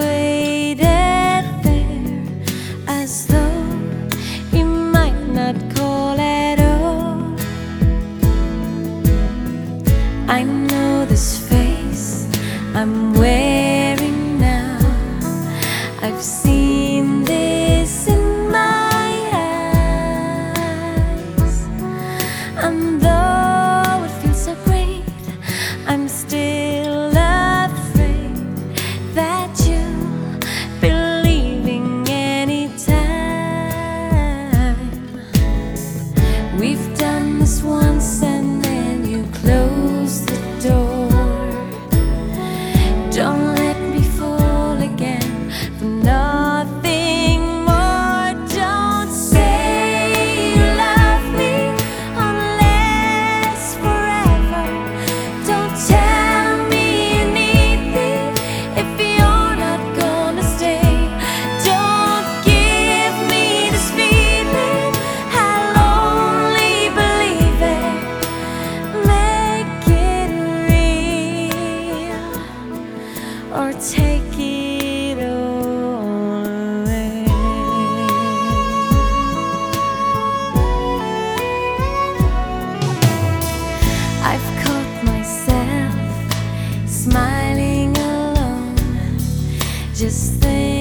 waited there as though he might not call at all. I know this face I'm wearing now. I've seen this in my eyes, and though it feels so great, I'm still afraid that you'll be leaving anytime. We've done this once and then you close the door. Don't let me fall again for nothing more. Don't say you love me unless forever. Don't tell me you need me if you're not gonna stay. Don't give me this feeling, I'll only believe it. Make it real or take it all away. I've caught myself smiling alone, just thinking